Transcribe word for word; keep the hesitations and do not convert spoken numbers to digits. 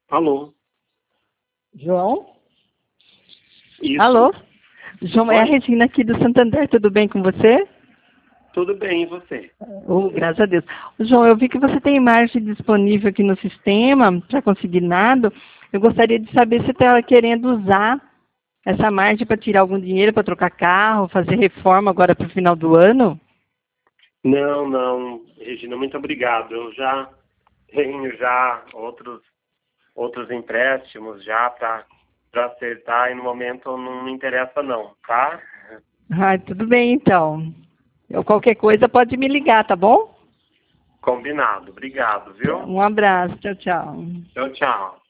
Alô? João? Isso. Alô? João, é a Oi. Regina aqui do Santander, tudo bem com você? Tudo bem, e você? Oh, graças a Deus. João, eu vi que você tem margem disponível aqui no sistema para consignado. Eu gostaria de saber se você está querendo usar essa margem para tirar algum dinheiro, para trocar carro, fazer reforma agora para o final do ano? Não, não, Regina, muito obrigado. Eu já tenho já outros, outros empréstimos já para acertar e no momento não me interessa não, tá? Ah, tudo bem então. Eu, qualquer coisa pode me ligar, tá bom? Combinado. Obrigado, viu? Um abraço, tchau, tchau. Tchau, tchau.